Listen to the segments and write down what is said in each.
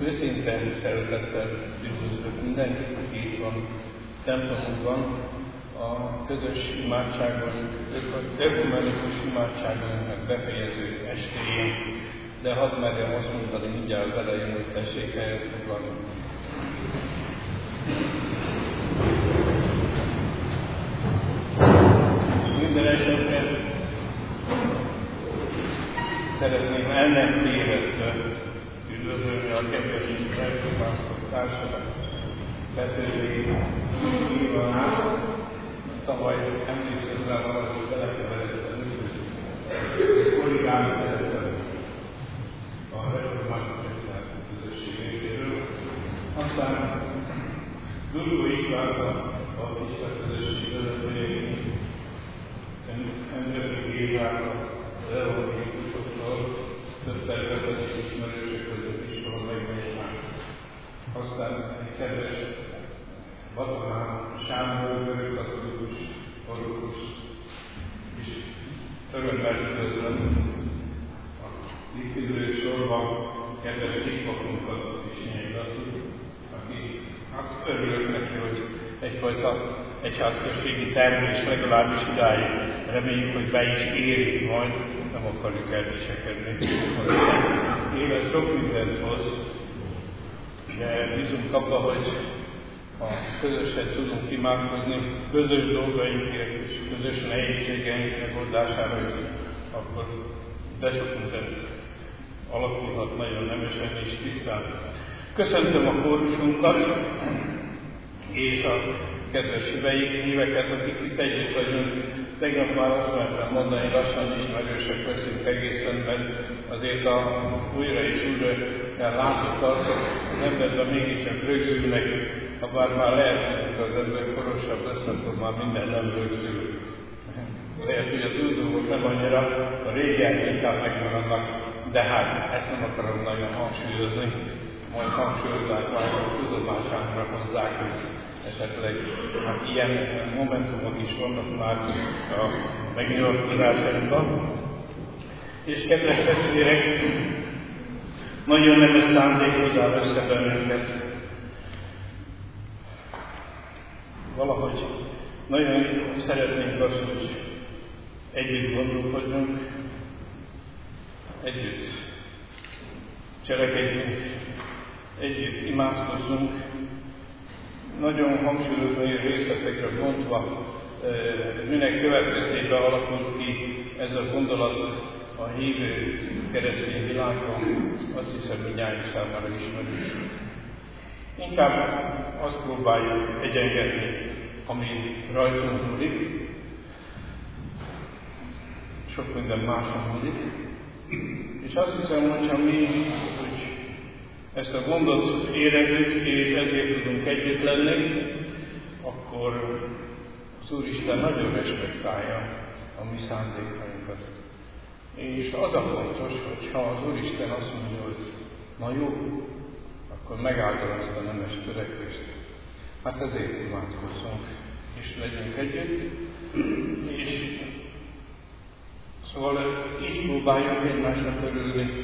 Őszinte szeretettel üdvözlök mindenkit, aki itt van templomunkban, a közös imádságunk, a ökumenikus imádságunknak befejező estéjén, de hadd merjem azt mondani mindjárt az elején, hogy tessék ehhez foglalni. Minden esetre szeretném ennek tévesztve üdvözölni a kedves elfogásztott társadalmat. Betőlé Ivanát, tavaly emlékszem rá valahogy belekeveredtem, kollégám szeretem a református közösség részéről. Aztán Durgó István a Isten közösség vezetőjéként, Emberi Gézára, az evangélikusokról, több területen és ismerősök között is van megmegyek. Aztán egy kedves Batonán Sándor, görögkatolikus, orvokus, és örömmel üdvözlöm a likvidő sorban kedves kispapunkat is Laci, aki örülök neki, hogy egyfajta egyházközségi termés legalábbis idáig. Reméljük, hogy be is éri majd, nem akarjuk elviselkedni. Élet sok mindent hoz, de bízunk abba, hogy ha közösen tudunk imádkozni, közös dolgainkért és közös nehézségeink megoldására is, akkor de sok minden alakulhat nagyon nemesen és tisztán. Köszöntöm a kórusunkat és a kedves híveket, akik itt együtt vagyunk. Tegnap már azt mertem mondani, lassan ismerősek leszünk egészen, mert azért újra és újra látott arcok az emberben mégiscsak rögzülnek, ha bár már lehet, hogy az ember korosabb lesz, akkor már minden nem rögzül. Lehet, hogy az új dolgok nem annyira, a régiek inkább megmaradnak, de hát ezt nem akarom nagyon hangsúlyozni, majd hangsúlyozzák már, hogy tudomására hozzák, hogy esetleg ilyen momentumok is vannak már a megnyilatkozásainkban. És kedves testvérek, nagyon nemes szándékozzál össze bennünket. Valahogy nagyon szeretnénk azt, hogy együtt gondolkodjunk, együtt cselekedjünk, együtt imádkozzunk, nagyon hangsúlyozói részletekre bontva, minek következtében alakult ki ez a gondolat a hívő keresztény világban, azt hiszem, hogy mindnyájunk számára ismerős. Inkább azt próbáljuk egyengetni, ami rajtunk múlik, sok minden máson múlik, és azt hiszem, hogyha mi ezt a gondot érezzük, és ezért tudunk együtt lenni, akkor az Úristen nagyon respektálja a mi szándékainkat. És az a fontos, hogy ha az Úristen azt mondja, hogy na jó, akkor megáldom ezt a nemes törekvést. Hát ezért imádkozzunk, és legyünk együtt, és szóval így próbáljunk egymásnak örülni.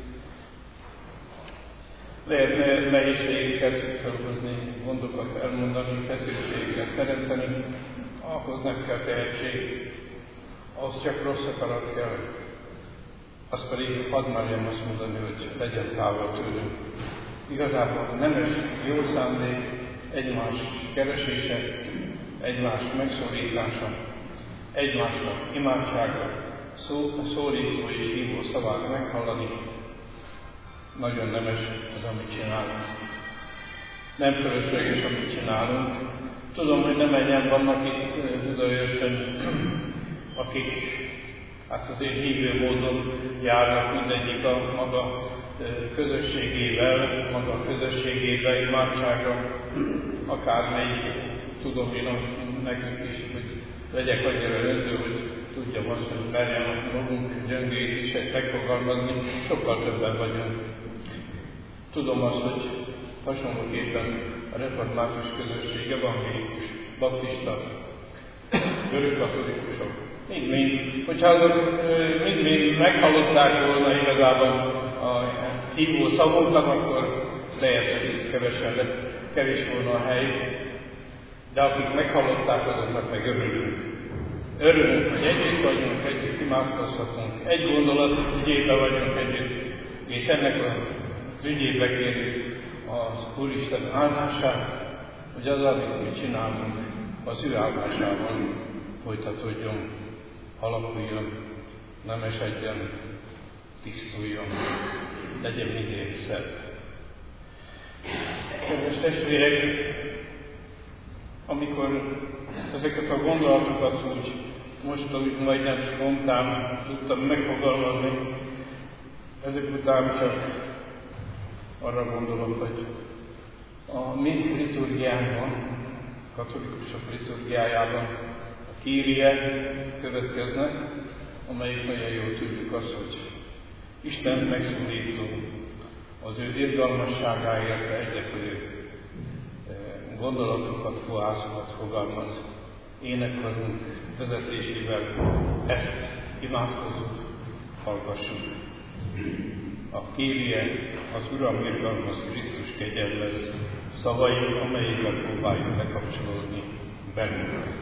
Lehetne nehézségeket felhozni, gondokat elmondani, feszültségeket teremteni, ahhoz nem kell tehetség, az csak rossz akarat kell. Az pedig hadd merjem azt mondani, hogy legyen távol tőlünk. Igazából nemes jó szándék, egymás keresése, egymás megszólítása, egymásnak imádsága, szólító és hívó szavát meghallani, nagyon nemes az, amit csinálunk. Nem fölösleges, amit csinálunk. Tudom, hogy nem ennyien vannak itt Budaörsön, akik hát azért hívő módon járnak, mindegyik a maga közösségével, imádsága, akármelyik. Tudom én nekünk is, hogy legyek annyira önző, hogy tudjam azt, hogy merjem a magunk gyöngét is megfogalmazni, sokkal többen vagyunk. Tudom azt, hogy hasonlóképpen a református közösség, evangélikus, baptista, görögkatolikusok, mind-mind, hogyha azok mind-mind meghallották volna igazából a hívó szavunkat, akkor lehet, hogy kevés volna a hely, de akik meghallották, azoknak meg örülünk. Örülünk, hogy együtt vagyunk, együtt imádkozhatunk, egy gondolat ügyébe vagyunk együtt, és ennek az ügyébe kérjük az Úristen áldását, hogy az, amit mi csinálunk, az ő áldásával folytatódjon, alakuljon, nem esedjen, tisztuljon, legyen minél szebb. Kedves testvérek, amikor ezeket a gondolatokat most úgy majdnem spontán tudtam megfogalmazni, ezek után csak arra gondolok, hogy a mi liturgiánkban, a katolikusok liturgiájában a Kyrie következnek, amelyik nagyon jól tudjuk azt, hogy Istent megszólító, az ő irgalmasságáért egyekülő gondolatokat, fohászatokat fogalmaz. Énekelünk vezetésével ezt imádkozunk, hallgassuk. A Kyrie, az Uram irgalmaz, Krisztus kegyelm lesz, szavai, amelyikkel próbáljuk bekapcsolódni bennünk.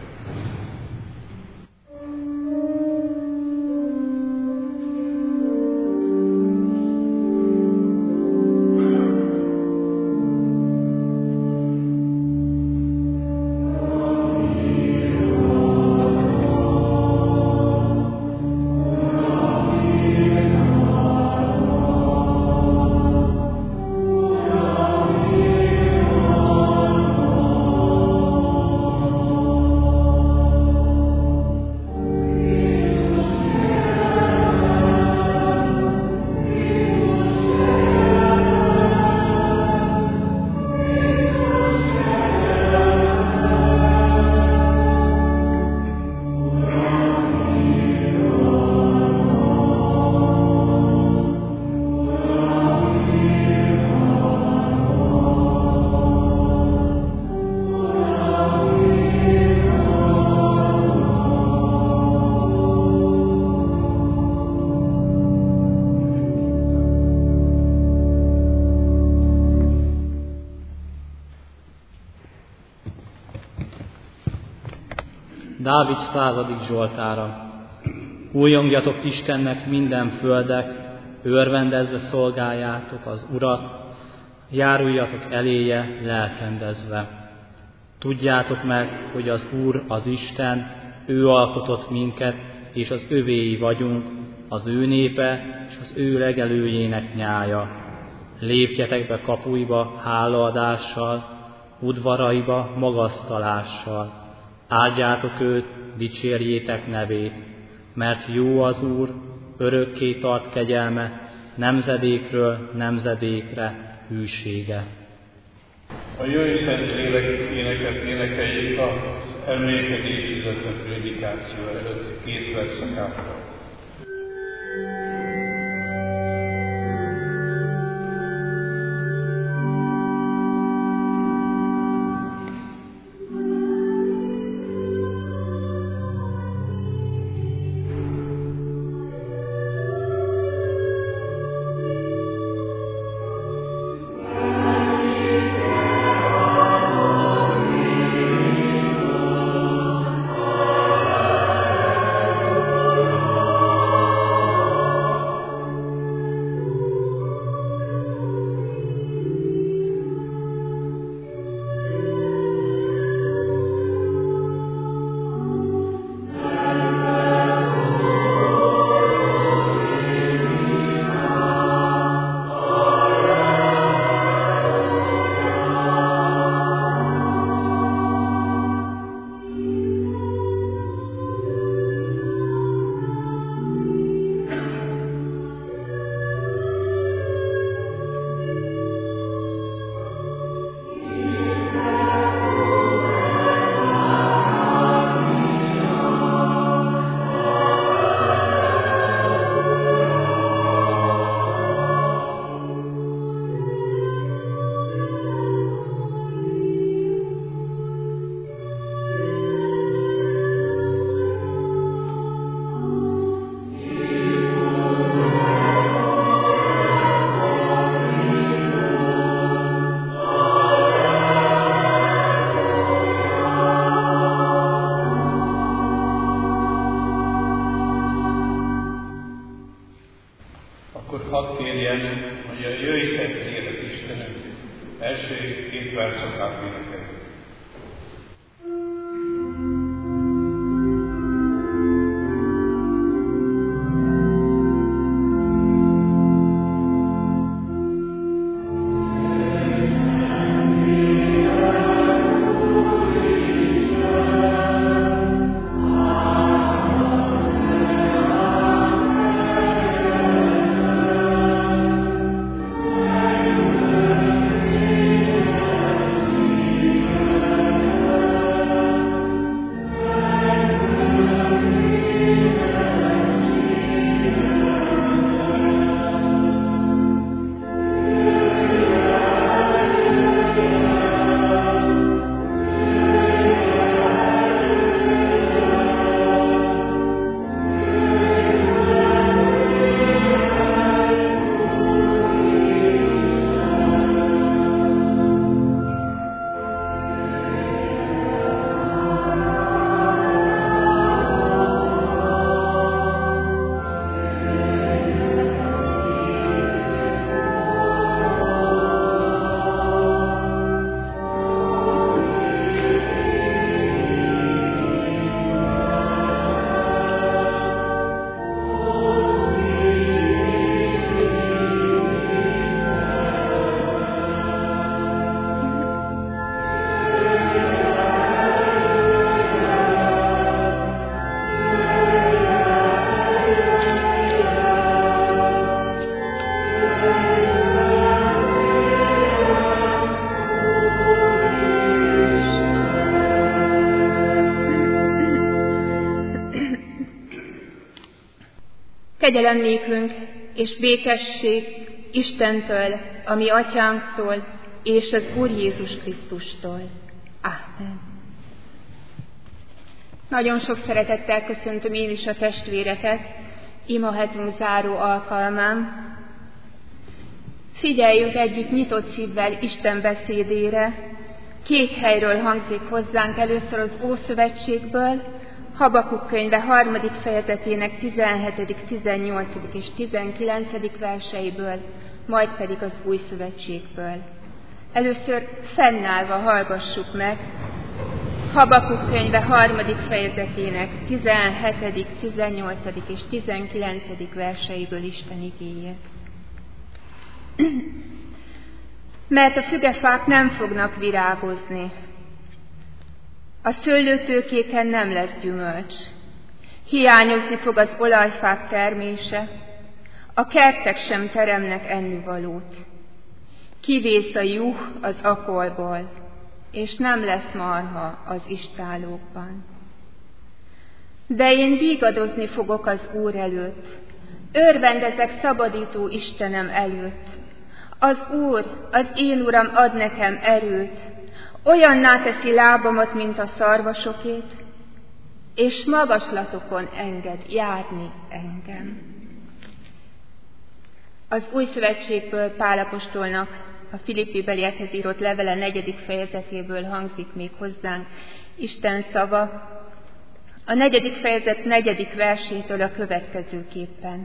Dávid 100. Zsoltára. Újongjatok Istennek minden földek, örvendezve szolgáljátok az Urat, járuljatok eléje lelkendezve. Tudjátok meg, hogy az Úr az Isten, ő alkotott minket, és az övéi vagyunk, az ő népe, és az ő legelőjének nyája. Lépjetek be kapuiba hálaadással, udvaraiba magasztalással. Áldjátok őt, dicsérjétek nevét, mert jó az Úr, örökké tart kegyelme, nemzedékről nemzedékre hűsége. A Jóisten éneket énekeljük az emlékezés, illetve prédikáció előtt 2 verszakát. Dicsértek élet Istenem, első 2 versokat énekezzük. Kegyelem nékünk és békesség Istentől, a mi atyánktól, és az Úr Jézus Krisztustól. Ámen. Nagyon sok szeretettel köszöntöm én is a testvéreket imahetünk záró alkalmán. Figyeljünk együtt nyitott szívvel Isten beszédére. 2 helyről hangzik hozzánk, először az Ószövetségből, Habakuk könyve 3. fejezetének 17., 18. és 19. verseiből, majd pedig az Új Szövetségből. Először fennállva hallgassuk meg Habakuk könyve 3. fejezetének 17., 18. és 19. verseiből Isten igéjét. Mert a fügefák nem fognak virágozni, a szőlőtőkéken nem lesz gyümölcs, hiányozni fog az olajfák termése, a kertek sem teremnek ennivalót. Kivész a juh az akolból, és nem lesz marha az istállókban. De én vígadozni fogok az Úr előtt, örvendezek szabadító Istenem előtt. Az Úr, az én Uram ad nekem erőt, olyanná teszi lábamat, mint a szarvasokét, és magaslatokon enged járni engem. Az Új Szövetségből Pál apostolnak a Filippibeliekhez írott levele 4. fejezetéből hangzik még hozzánk Isten szava, a 4. fejezet 4. versétől a következőképpen.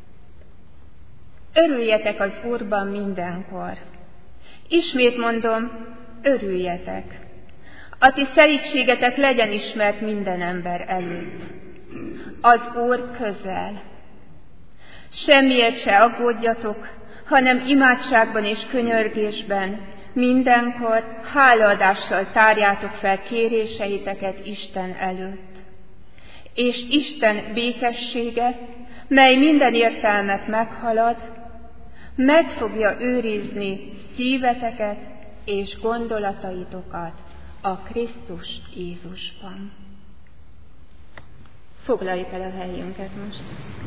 Örüljetek az Úrban mindenkor. Ismét mondom, örüljetek. A ti szelídségetek legyen ismert minden ember előtt. Az Úr közel. Semmiért se aggódjatok, hanem imádságban és könyörgésben mindenkor hálaadással tárjátok fel kéréseiteket Isten előtt. És Isten békessége, mely minden értelmet meghalad, meg fogja őrizni szíveteket és gondolataitokat a Krisztus Jézusban. Foglaljuk el a helyünket most.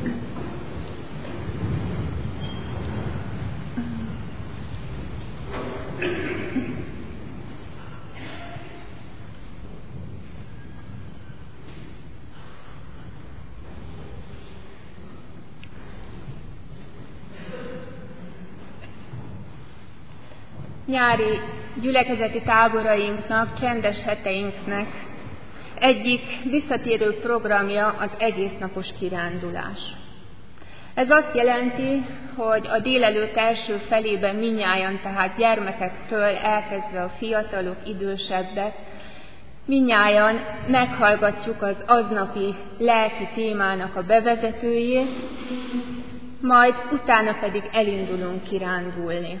Nyári gyülekezeti táborainknak, csendes heteinknek egyik visszatérő programja az egésznapos kirándulás. Ez azt jelenti, hogy a délelőtt első felében mindnyájan, tehát gyermekektől elkezdve a fiatalok, idősebbek, mindnyájan meghallgatjuk az aznapi lelki témának a bevezetőjét, majd utána pedig elindulunk kirándulni.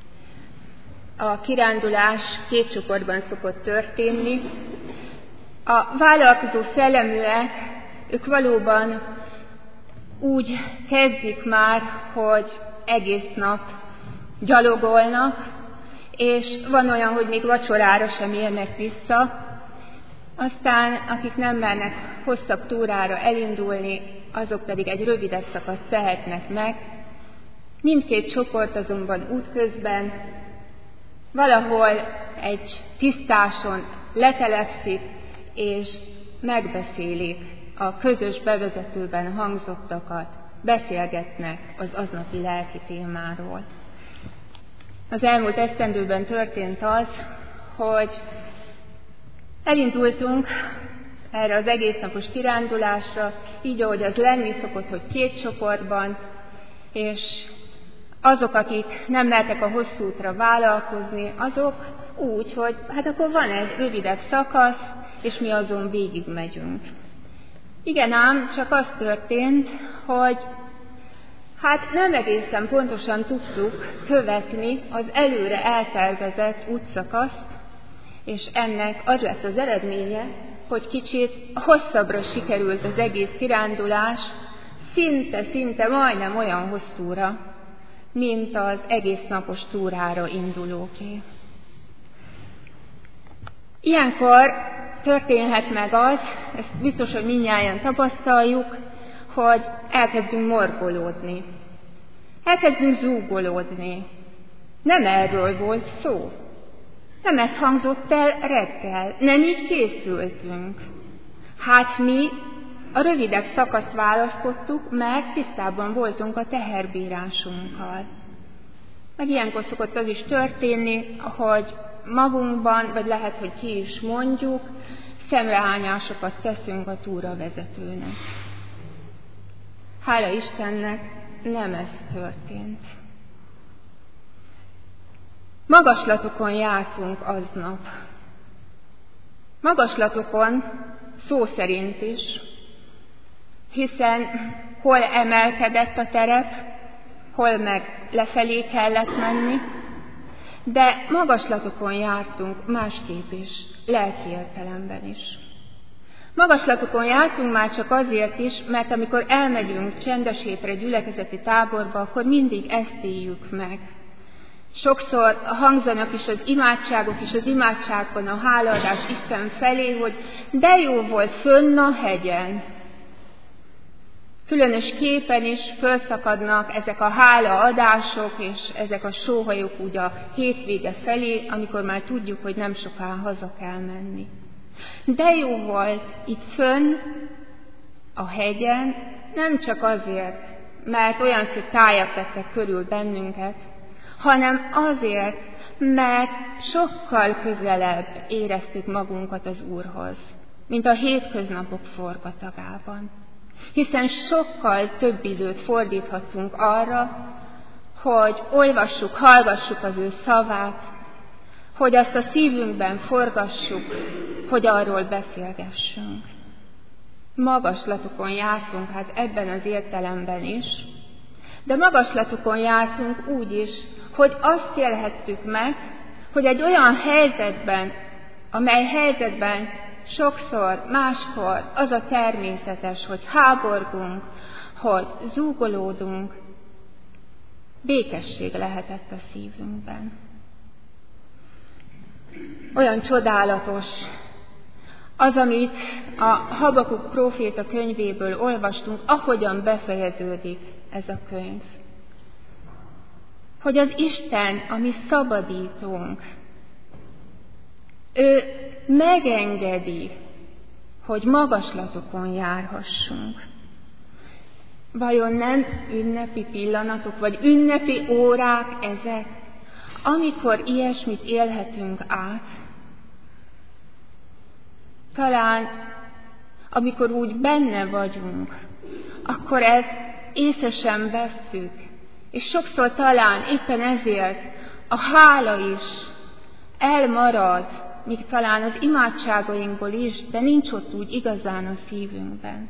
A kirándulás 2 csoportban szokott történni. A vállalkozó szelleműek, ők valóban úgy kezdik már, hogy egész nap gyalogolnak, és van olyan, hogy még vacsorára sem érnek vissza. Aztán, akik nem mernek hosszabb túrára elindulni, azok pedig egy rövidebb szakaszt tehetnek meg. Mindkét csoport azonban útközben valahol egy tisztáson letelepszik, és megbeszélik a közös bevezetőben hangzottakat, beszélgetnek az aznapi lelki témáról. Az elmúlt esztendőben történt az, hogy elindultunk erre az egésznapos kirándulásra, így ahogy az lenni szokott, hogy 2 csoportban, és azok, akik nem mertek a hosszú útra vállalkozni, azok úgy, hogy hát akkor van egy rövidebb szakasz, és mi azon végig megyünk. Igen ám, csak az történt, hogy hát nem egészen pontosan tudtuk követni az előre eltervezett útszakaszt, és ennek az lett az eredménye, hogy kicsit hosszabbra sikerült az egész kirándulás, szinte majdnem olyan hosszúra, mint az egész napos túrára indulóké. Ilyenkor történhet meg az, ezt biztos, hogy mindnyájan tapasztaljuk, hogy elkezdünk morgolódni. Elkezdünk zúgolódni. Nem erről volt szó. Nem ez hangzott el reggel. Nem így készültünk. Hát mi a rövidebb szakaszt választottuk, mert tisztában voltunk a teherbírásunkkal. Meg ilyenkor szokott az is történni, hogy magunkban, vagy lehet, hogy ki is mondjuk, szemrehányásokat teszünk a túravezetőnek. Hála Istennek, nem ez történt. Magaslatokon jártunk aznap. Magaslatokon szó szerint is, hiszen hol emelkedett a terep, hol meg lefelé kellett menni, de magaslatokon jártunk másképp is, lelki értelemben is. Magaslatokon jártunk már csak azért is, mert amikor elmegyünk csendeshétre, gyülekezeti táborba, akkor mindig ezt éljük meg. Sokszor hangzanak is az imádságok, és az imádságban a hálaadás Isten felé, hogy de jó volt fönn a hegyen. Különös képen is fölszakadnak ezek a hálaadások, és ezek a sóhajok úgy a hétvége felé, amikor már tudjuk, hogy nem soká haza kell menni. De jó volt itt fönn a hegyen, nem csak azért, mert olyan szép tájak vettek körül bennünket, hanem azért, mert sokkal közelebb éreztük magunkat az Úrhoz, mint a hétköznapok forgatagában. Hiszen sokkal több időt fordíthattunk arra, hogy olvassuk, hallgassuk az ő szavát, hogy azt a szívünkben forgassuk, hogy arról beszélgessünk. Magaslatokon jártunk, hát ebben az értelemben is, de magaslatokon jártunk úgy is, hogy azt élhettük meg, hogy egy olyan helyzetben, amely helyzetben sokszor, máskor az a természetes, hogy háborgunk, hogy zúgolódunk, békesség lehetett a szívünkben. Olyan csodálatos az, amit a Habakuk próféta könyvéből olvastunk, ahogyan befejeződik ez a könyv. Hogy az Isten, a mi szabadítónk, ő megengedi, hogy magaslatokon járhassunk. Vajon nem ünnepi pillanatok, vagy ünnepi órák ezek, amikor ilyesmit élhetünk át? Talán, amikor úgy benne vagyunk, akkor ez észre sem vesszük, és sokszor talán éppen ezért a hála is elmarad, míg talán az imádságainkból is, de nincs ott úgy igazán a szívünkben.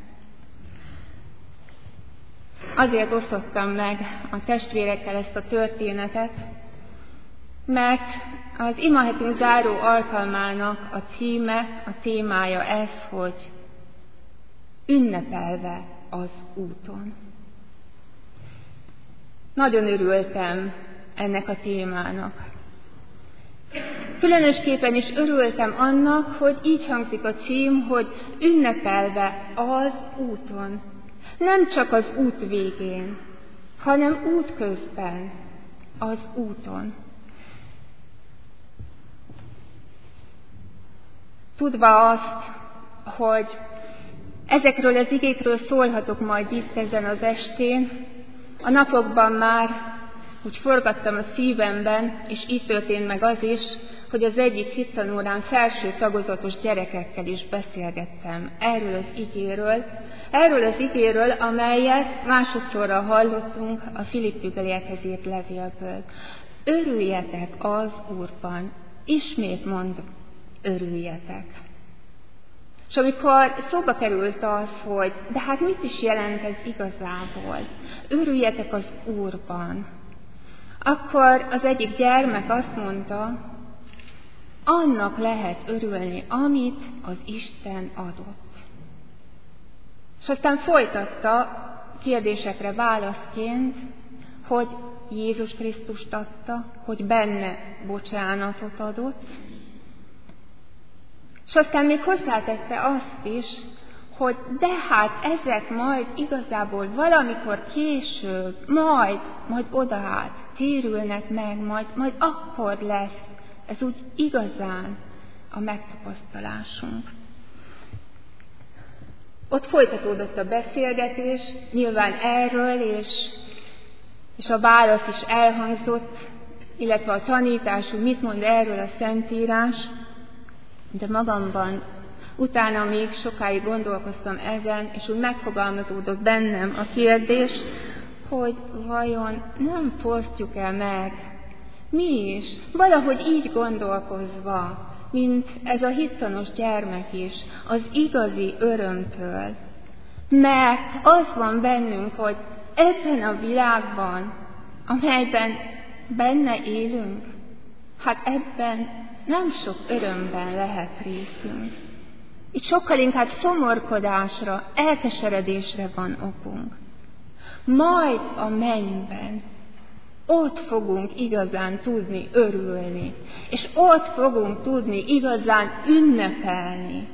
Azért osztottam meg a testvérekkel ezt a történetet, mert az imahetünk záró alkalmának a címe, a témája ez, hogy ünnepelve az úton. Nagyon örültem ennek a témának. Különösképpen is örültem annak, hogy így hangzik a cím, hogy ünnepelve az úton. Nem csak az út végén, hanem útközben, az úton. Tudva azt, hogy ezekről az igékről szólhatok majd itt ezen az estén, a napokban már úgy forgattam a szívemben, és így történt meg az is, hogy az egyik hittanórán felső tagozatos gyerekekkel is beszélgettem erről az igéről, amelyet másodszorra hallottunk a Filippibeliekhez írt levélből. Örüljetek az Úrban, ismét mondom, örüljetek. És amikor szóba került az, hogy de hát mit is jelent ez igazából, örüljetek az Úrban, akkor az egyik gyermek azt mondta, annak lehet örülni, amit az Isten adott. És aztán folytatta kérdésekre válaszként, hogy Jézus Krisztust adta, hogy benne bocsánatot adott, és aztán még hozzátette azt is, hogy de hát ezek majd igazából valamikor később, majd odaát térülnek meg, majd akkor lesz ez úgy igazán a megtapasztalásunk. Ott folytatódott a beszélgetés, nyilván erről, és a válasz is elhangzott, illetve a tanítás, hogy mit mond erről a Szentírás, de magamban utána még sokáig gondolkoztam ezen, és úgy megfogalmazódott bennem a kérdés, hogy vajon nem fosztjuk-e meg mi is, valahogy így gondolkozva, mint ez a hittanos gyermek is, az igazi örömtől. Mert az van bennünk, hogy ebben a világban, amelyben benne élünk, hát ebben nem sok örömben lehet részünk. Itt sokkal inkább szomorkodásra, elkeseredésre van okunk. Majd a mennyben ott fogunk igazán tudni örülni, és ott fogunk tudni igazán ünnepelni.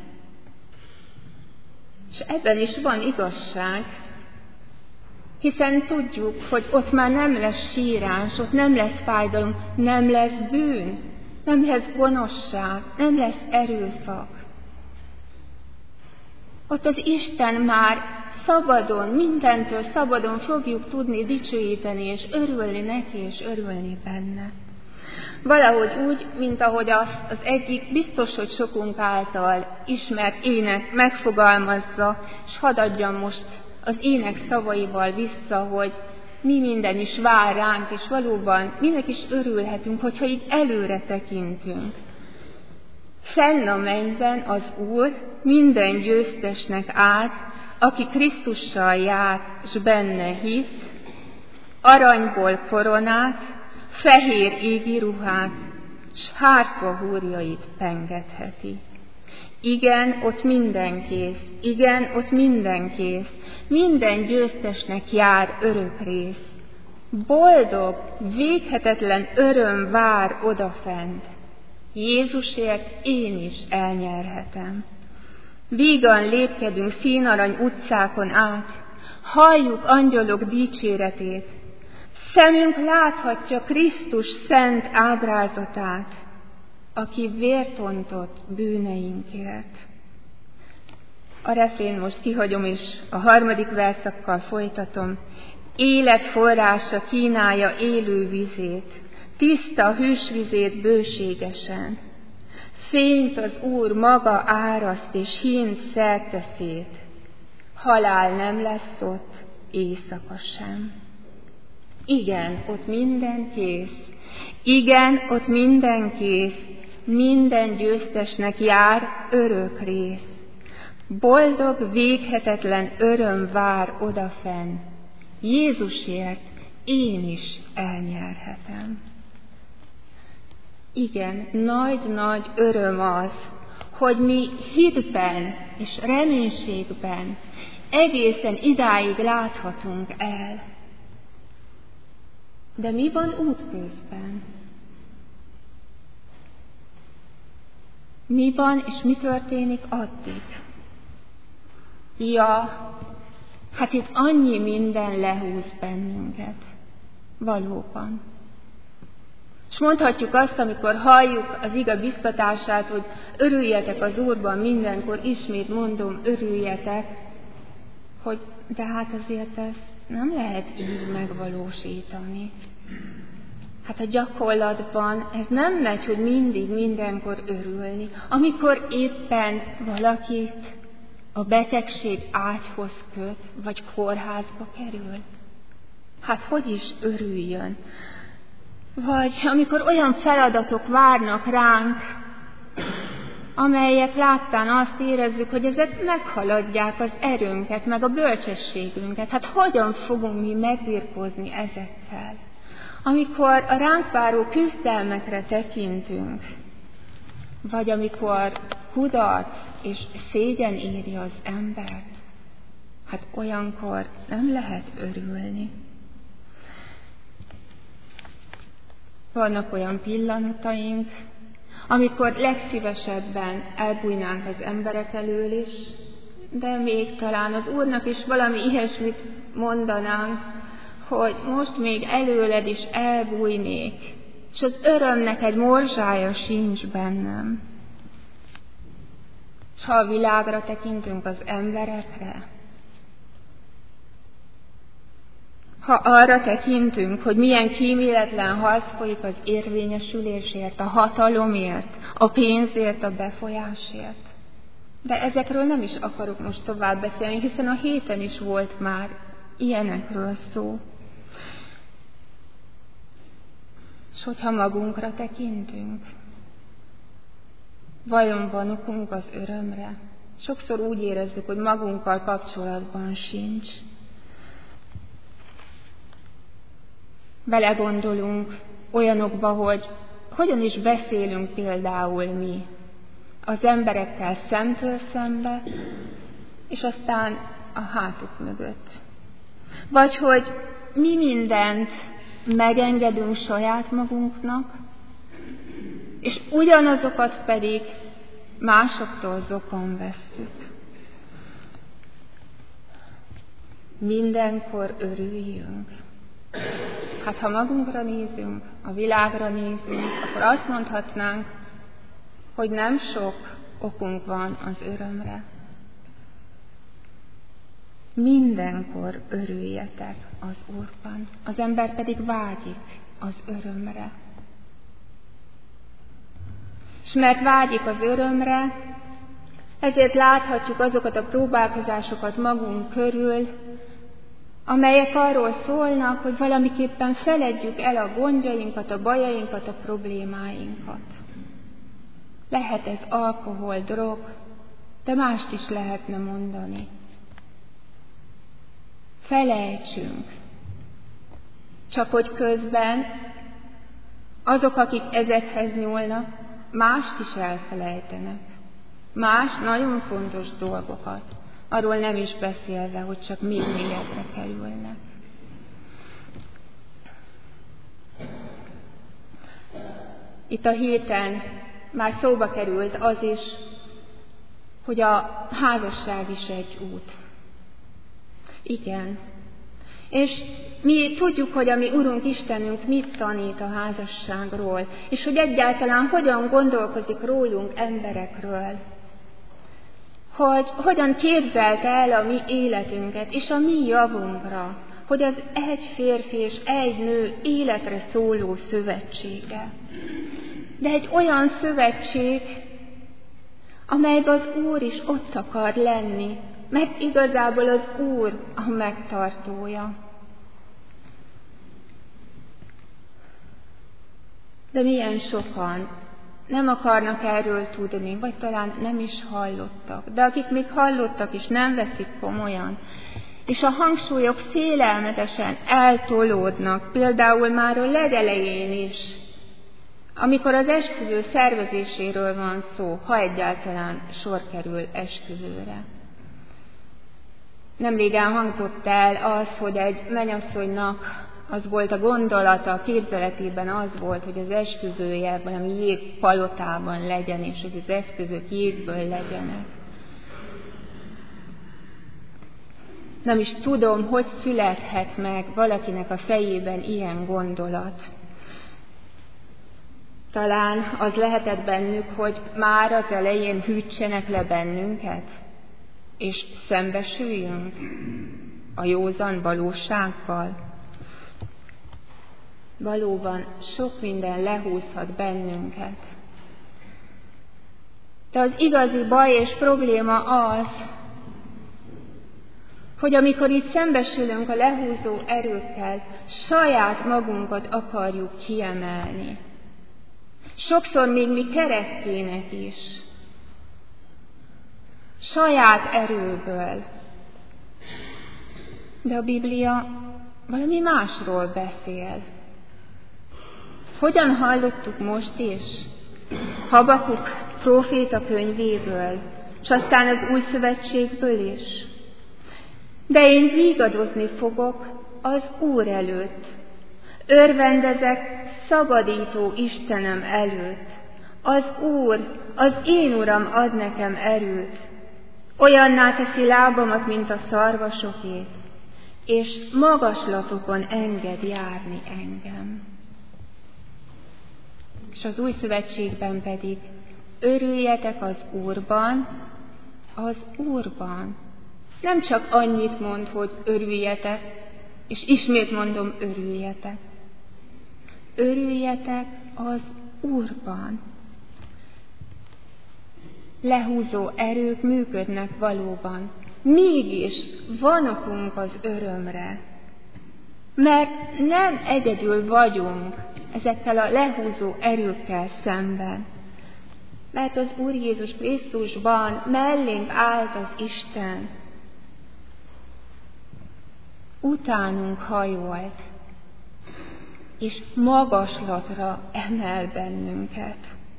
És ebben is van igazság, hiszen tudjuk, hogy ott már nem lesz sírás, ott nem lesz fájdalom, nem lesz bűn, nem lesz gonoszság, nem lesz erőszak. Ott az Isten már szabadon, mindentől szabadon fogjuk tudni dicsőíteni, és örülni neki, és örülni benne. Valahogy úgy, mint ahogy az egyik biztos, hogy sokunk által ismert ének megfogalmazza, és hadd adjam most az ének szavaival vissza, hogy mi minden is vár ránk, és valóban minek is örülhetünk, hogyha így előre tekintünk. Fenn a mennyben az Úr minden győztesnek át, aki Krisztussal járt, s benne hitt, aranyból koronát, fehér égi ruhát, s hárfa húrjait pengetheti. Igen, ott minden kész, igen, ott minden kész, minden győztesnek jár örök rész. Boldog, véghetetlen öröm vár odafent, Jézusért én is elnyerhetem. Vígan lépkedünk színarany utcákon át, halljuk angyalok dicséretét, szemünk láthatja Krisztus szent ábrázatát, aki vért ontott bűneinkért. A refrén most kihagyom, és a 3. verszakkal folytatom. Élet forrása kínálja élő vizét, tiszta hűsvizét bőségesen. Fényt az Úr maga áraszt, és hínt szerte szét. Halál nem lesz ott, éjszaka sem. Igen, ott minden kész. Igen, ott minden kész. Minden győztesnek jár örök rész. Boldog, véghetetlen öröm vár odafenn. Jézusért én is elnyerhetem. Igen, nagy-nagy öröm az, hogy mi hitben és reménységben egészen idáig láthatunk el. De mi van útközben? Mi van és mi történik addig? Ja, hát itt annyi minden lehúz bennünket. Valóban. És mondhatjuk azt, amikor halljuk az ige biztatását, hogy örüljetek az Úrban mindenkor, ismét mondom, örüljetek, hogy de hát azért ezt nem lehet így megvalósítani. Hát a gyakorlatban ez nem megy, hogy mindig, mindenkor örülni. Amikor éppen valakit a betegség ágyhoz köt, vagy kórházba kerül, hát hogy is örüljön? Vagy amikor olyan feladatok várnak ránk, amelyek láttán azt érezzük, hogy ezek meghaladják az erőnket, meg a bölcsességünket. Hát hogyan fogunk mi megbirkózni ezekkel? Amikor a ránk váró küzdelmekre tekintünk, vagy amikor kudarc és szégyen éri az embert, hát olyankor nem lehet örülni. Vannak olyan pillanataink, amikor legszívesebben elbújnánk az emberek elől is, de még talán az Úrnak is valami ilyesmit mondanánk, hogy most még előled is elbújnék, és az örömnek egy morzsája sincs bennem. És ha a világra tekintünk, az emberekre, ha arra tekintünk, hogy milyen kíméletlen harc folyik az érvényesülésért, a hatalomért, a pénzért, a befolyásért. De ezekről nem is akarok most tovább beszélni, hiszen a héten is volt már ilyenekről szó. És hogyha magunkra tekintünk, vajon van okunk az örömre? Sokszor úgy érezzük, hogy magunkkal kapcsolatban sincs. Belegondolunk olyanokba, hogy hogyan is beszélünk például mi az emberekkel szemtől szembe, és aztán a hátuk mögött. Vagy hogy mi mindent megengedünk saját magunknak, és ugyanazokat pedig másoktól zokon vesszük. Mindenkor örüljünk. Hát ha magunkra nézünk, a világra nézünk, akkor azt mondhatnánk, hogy nem sok okunk van az örömre. Mindenkor örüljetek az Úrban. Az ember pedig vágyik az örömre. És mert vágyik az örömre, ezért láthatjuk azokat a próbálkozásokat magunk körül, amelyek arról szólnak, hogy valamiképpen feledjük el a gondjainkat, a bajainkat, a problémáinkat. Lehet ez alkohol, drog, de mást is lehetne mondani. Felejtsünk. Csak hogy közben azok, akik ezekhez nyúlnak, mást is elfelejtenek. Más nagyon fontos dolgokat. Arról nem is beszélve, hogy csak még mélyebbre kerülnek. Itt a héten már szóba került az is, hogy a házasság is egy út. Igen. És mi tudjuk, hogy a mi Urunk Istenünk mit tanít a házasságról, és hogy egyáltalán hogyan gondolkozik rólunk emberekről. Hogy hogyan képzelte el a mi életünket, és a mi javunkra, hogy az egy férfi és egy nő életre szóló szövetsége. De egy olyan szövetség, amelyben az Úr is ott akar lenni, mert igazából az Úr a megtartója. De milyen sokan nem akarnak erről tudni, vagy talán nem is hallottak. De akik még hallottak és nem veszik komolyan, és a hangsúlyok félelmetesen eltolódnak, például már a legelején is, amikor az esküvő szervezéséről van szó, ha egyáltalán sor kerül esküvőre. Nemrégen hangzott el az, hogy egy mennyasszonynak az volt a gondolata, a képzeletében az volt, hogy az esküvője valami jégpalotában legyen, és hogy az eszközök jégből legyenek. Nem is tudom, hogy születhet meg valakinek a fejében ilyen gondolat. Talán az lehetett bennük, hogy már az elején hűtsenek le bennünket, és szembesüljünk a józan valósággal. Valóban sok minden lehúzhat bennünket. De az igazi baj és probléma az, hogy amikor itt szembesülünk a lehúzó erőkkel, saját magunkat akarjuk kiemelni. Sokszor még mi keresztények is. Saját erőből. De a Biblia valami másról beszél. Hogyan hallottuk most is? Habakuk próféta könyvéből, és aztán az Új Szövetségből is. De én vígadozni fogok az Úr előtt. Örvendezek szabadító Istenem előtt. Az Úr, az én Uram ad nekem erőt. Olyanná teszi lábamat, mint a szarvasokét, és magaslatokon enged járni engem. És az Új Szövetségben pedig örüljetek az Úrban, az Úrban. Nem csak annyit mond, hogy örüljetek, és ismét mondom, örüljetek. Örüljetek az Úrban. Lehúzó erők működnek valóban. Mégis van okunk az örömre. Mert nem egyedül vagyunk ezekkel a lehúzó erőkkel szemben. Mert az Úr Jézus Krisztusban mellénk állt az Isten. Utánunk hajolt, és magaslatra emel bennünket.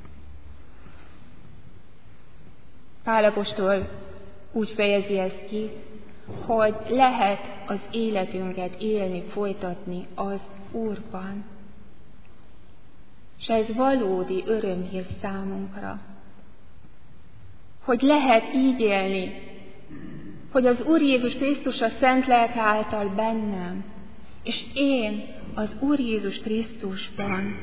Pál apostol úgy fejezi ezt ki, hogy lehet az életünket élni, folytatni az Úrban. És ez valódi örömhír számunkra, hogy lehet így élni, hogy az Úr Jézus Krisztus a Szent Lelke által bennem, és én az Úr Jézus Krisztusban.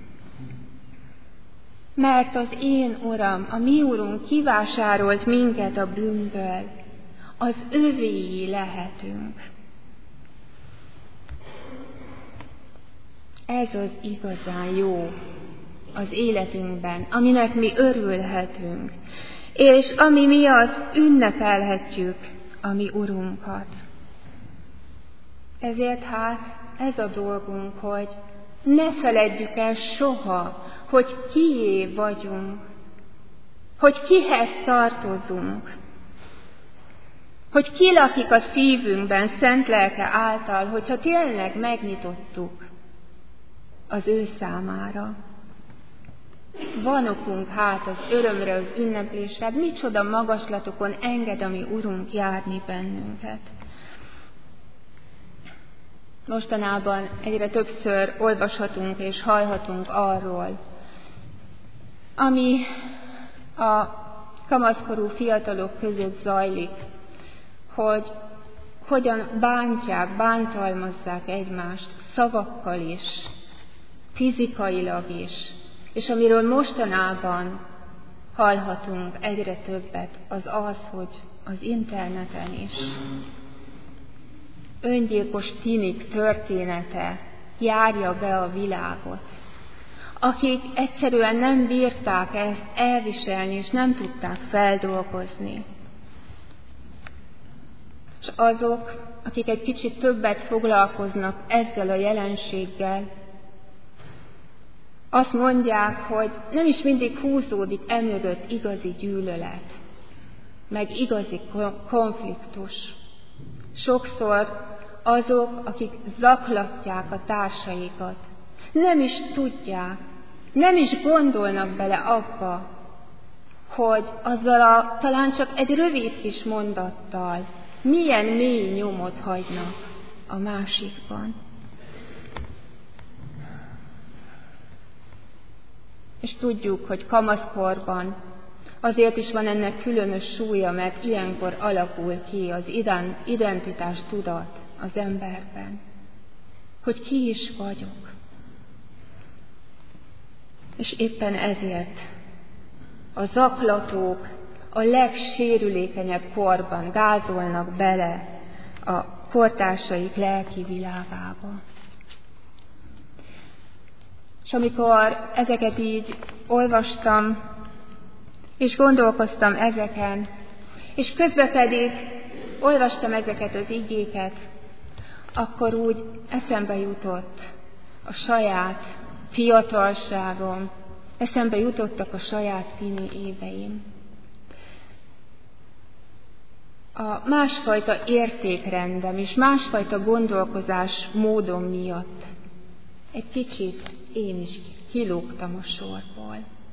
Mert az én Uram, a mi Urunk kivásárolt minket a bűnből, az övéi lehetünk. Ez az igazán jó az életünkben, aminek mi örülhetünk, és ami miatt ünnepelhetjük a mi Urunkat. Ezért hát ez a dolgunk, hogy ne feledjük el soha, hogy kié vagyunk, hogy kihez tartozunk, hogy ki lakik a szívünkben Szent Lelke által, hogyha tényleg megnyitottuk az ő számára. Van okunk hát az örömre, az ünneplésre, micsoda magaslatokon enged a mi Urunk járni bennünket. Mostanában egyre többször olvashatunk és hallhatunk arról, ami a kamaszkorú fiatalok között zajlik, hogy hogyan bántják, bántalmazzák egymást szavakkal is, fizikailag is, és amiről mostanában hallhatunk egyre többet, az az, hogy az interneten is öngyilkos tinik története járja be a világot, akik egyszerűen nem bírták ezt elviselni, és nem tudták feldolgozni. És azok, akik egy kicsit többet foglalkoznak ezzel a jelenséggel, azt mondják, hogy nem is mindig húzódik emögött igazi gyűlölet, meg igazi konfliktus. Sokszor azok, akik zaklatják a társaikat, nem is tudják, nem is gondolnak bele abba, hogy azzal a talán csak egy rövid kis mondattal milyen mély nyomot hagynak a másikban. És tudjuk, hogy kamaszkorban azért is van ennek különös súlya, mert ilyenkor alakul ki az identitás tudat az emberben, hogy ki is vagyok. És éppen ezért a zaklatók a legsérülékenyebb korban gázolnak bele a kortársaik lelki világába. És amikor ezeket így olvastam, és gondolkoztam ezeken, és közben pedig olvastam ezeket az igéket, akkor úgy eszembe jutott a saját fiatalságom, eszembe jutottak a saját tini éveim. A másfajta értékrendem és másfajta gondolkozás módom miatt egy kicsit én is kilógtam a sorból.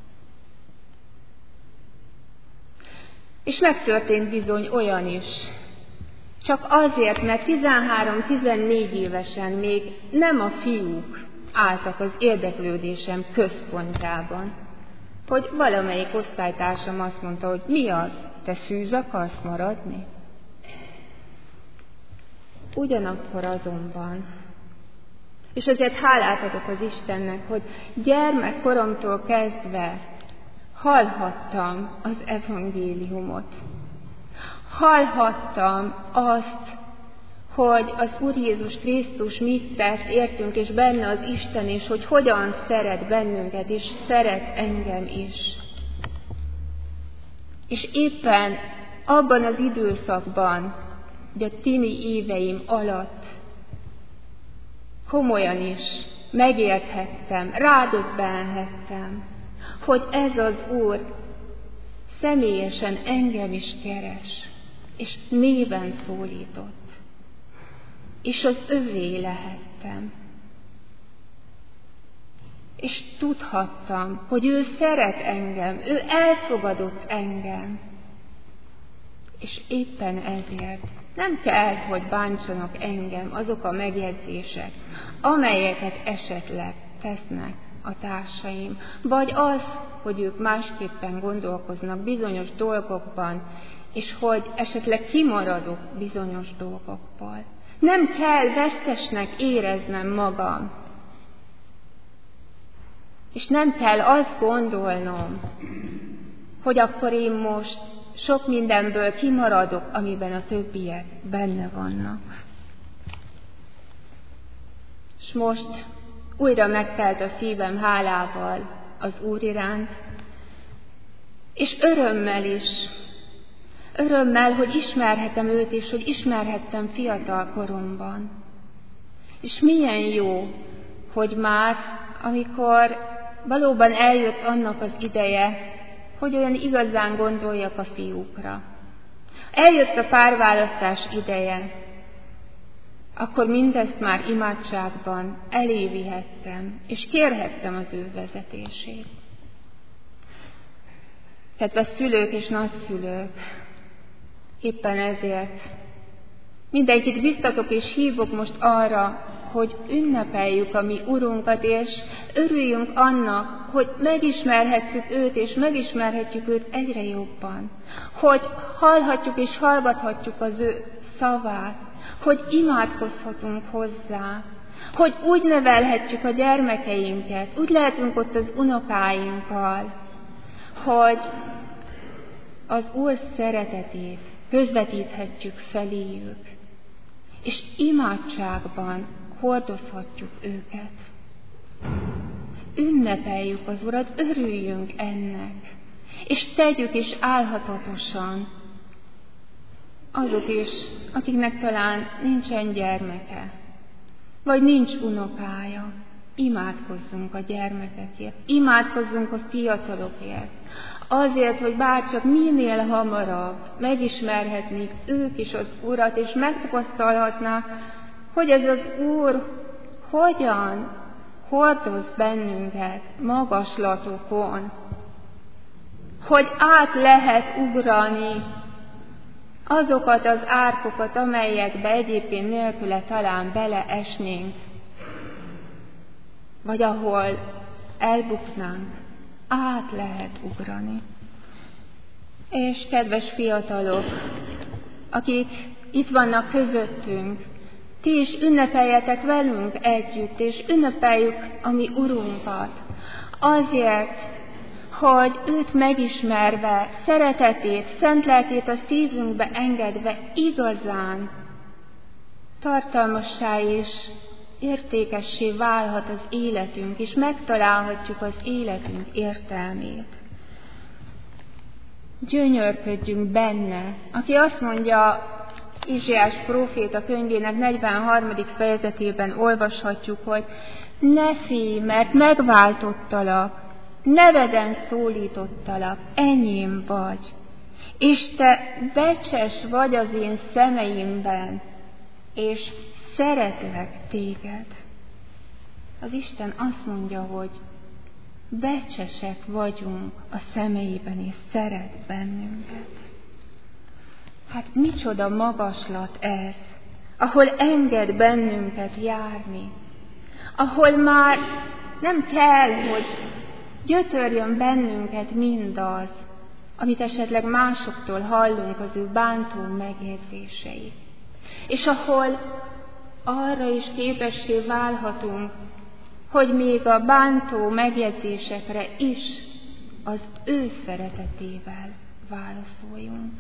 És megtörtént bizony olyan is, csak azért, mert 13-14 évesen még nem a fiúk álltak az érdeklődésem központjában, hogy valamelyik osztálytársam azt mondta, hogy mi az, te szűz akarsz maradni? Ugyanakkor azonban, és ezért hálát adok az Istennek, hogy gyermekkoromtól kezdve hallhattam az evangéliumot. Hallhattam azt, hogy az Úr Jézus Krisztus mit tett értünk, és benne az Isten, és hogy hogyan szeret bennünket, és szeret engem is. És éppen abban az időszakban, hogy a tini éveim alatt komolyan is megérthettem, rádöbbenhettem, hogy ez az Úr személyesen engem is keres, és néven szólított, és az övé lehettem. És tudhattam, hogy ő szeret engem, ő elfogadott engem, és éppen ezért nem kell, hogy bántsanak engem azok a megjegyzések, amelyeket esetleg tesznek a társaim, vagy az, hogy ők másképpen gondolkoznak bizonyos dolgokban, és hogy esetleg kimaradok bizonyos dolgokból. Nem kell vesztesnek éreznem magam, és nem kell azt gondolnom, hogy akkor én most sok mindenből kimaradok, amiben a többiek benne vannak. És most újra megtelt a szívem hálával az Úr iránt, és örömmel is. Örömmel, hogy ismerhetem őt, és hogy ismerhettem fiatal koromban. És milyen jó, hogy már, amikor valóban eljött annak az ideje, hogy olyan igazán gondoljak a fiúkra. Eljött a párválasztás ideje, akkor mindezt már imádságban elévihettem, és kérhettem az ő vezetését. Kedves szülők és nagyszülők, éppen ezért mindenkit biztatok és hívok most arra, hogy ünnepeljük a mi Urunkat, és örüljünk annak, hogy megismerhetjük őt, és megismerhetjük őt egyre jobban. Hogy hallhatjuk és hallgathatjuk az ő szavát, hogy imádkozhatunk hozzá, hogy úgy nevelhetjük a gyermekeinket, úgy lehetünk ott az unokáinkkal, hogy az Úr szeretetét közvetíthetjük feléjük, és imádságban hordozhatjuk őket. Ünnepeljük az Urat, örüljünk ennek, és tegyük is álhatatosan azok is, akiknek talán nincsen gyermeke, vagy nincs unokája. Imádkozzunk a gyermekekért, imádkozzunk a fiatalokért, azért, hogy bárcsak minél hamarabb megismerhetnék ők is az Urat, és megtapasztalhatnák, hogy ez az Úr hogyan hordoz bennünket magaslatokon, hogy át lehet ugrani azokat az árkokat, amelyekbe egyébként nélküle talán beleesnénk, vagy ahol elbuknánk, át lehet ugrani. És kedves fiatalok, akik itt vannak közöttünk, ti is ünnepeljetek velünk együtt, és ünnepeljük a mi Urunkat, azért, hogy őt megismerve, szeretetét, szent lelkét a szívünkbe engedve igazán tartalmassá és értékessé válhat az életünk, és megtalálhatjuk az életünk értelmét. Gyönyörködjünk benne, aki azt mondja, Izsaiás próféta könyvének 43. fejezetében olvashatjuk, hogy ne félj, mert megváltottalak, neveden szólítottalak, enyém vagy, és te becses vagy az én szemeimben, és szeretlek téged. Az Isten azt mondja, hogy becsesek vagyunk a szemeiben, és szeret bennünket. Hát micsoda magaslat ez, ahol enged bennünket járni, ahol már nem kell, hogy gyötörjön bennünket mindaz, amit esetleg másoktól hallunk, az ő bántó megjegyzései. És ahol arra is képessé válhatunk, hogy még a bántó megjegyzésekre is az ő szeretetével válaszoljunk.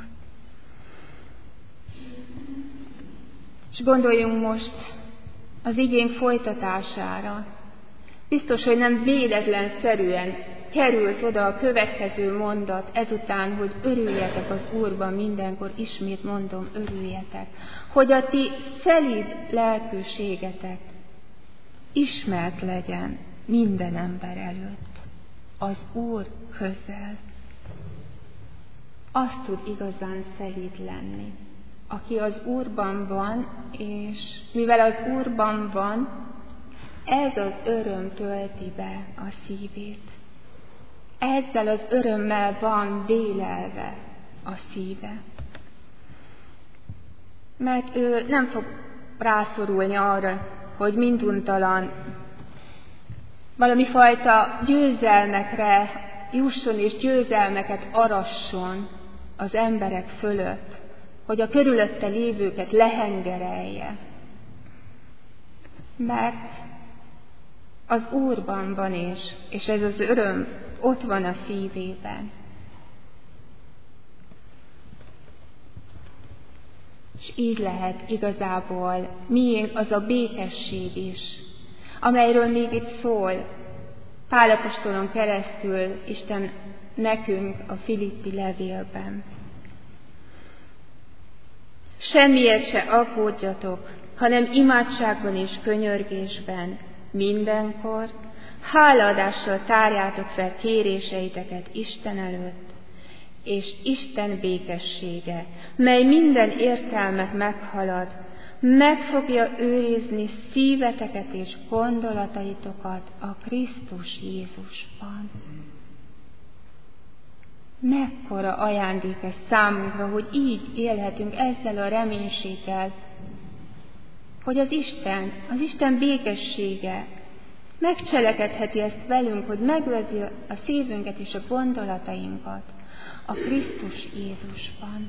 És gondoljunk most az igény folytatására. Biztos, hogy nem véletlenszerűen került oda a következő mondat ezután, hogy örüljetek az Úrban mindenkor, ismét mondom, örüljetek, hogy a ti szelíd lelkűségetek ismert legyen minden ember előtt. Az Úr közel. Az tud igazán szelíd lenni, aki az Úrban van, és mivel az Úrban van, ez az öröm tölti be a szívét. Ezzel az örömmel van délelve a szíve. Mert ő nem fog rászorulni arra, hogy minduntalan valami fajta győzelmekre jusson és győzelmeket arasson az emberek fölött, hogy a körülötte lévőket lehengerelje. Mert az Úrban van és ez az öröm ott van a szívében. És így lehet igazából miénk az a békesség is, amelyről még itt szól Pál apostolon keresztül Isten nekünk a Filippi levélben. Semmiért se aggódjatok, hanem imádságban és könyörgésben mindenkor hálaadással tárjátok fel kéréseiteket Isten előtt, és Isten békessége, mely minden értelmet meghalad, meg fogja őrizni szíveteket és gondolataitokat a Krisztus Jézusban. Mekkora ajándék ez számunkra, hogy így élhetünk ezzel a reménységgel, hogy az Isten békessége megcselekedheti ezt velünk, hogy megőrzi a szívünket és a gondolatainkat a Krisztus Jézusban.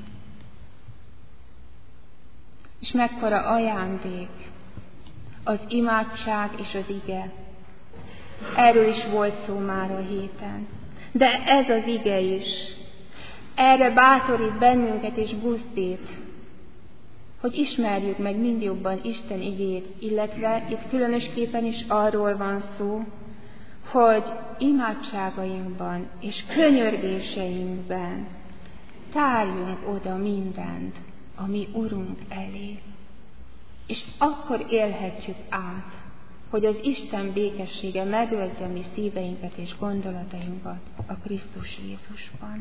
És mekkora ajándék az imádság és az ige. Erről is volt szó már a héten. De ez az ige is erre bátorít bennünket és buzdít, hogy ismerjük meg mind jobban Isten igét, illetve itt különösképpen is arról van szó, hogy imádságainkban és könyörgéseinkben tárjunk oda mindent a mi Urunk elé. És akkor élhetjük át, hogy az Isten békessége megőrzi a mi szíveinket és gondolatainkat a Krisztus Jézusban.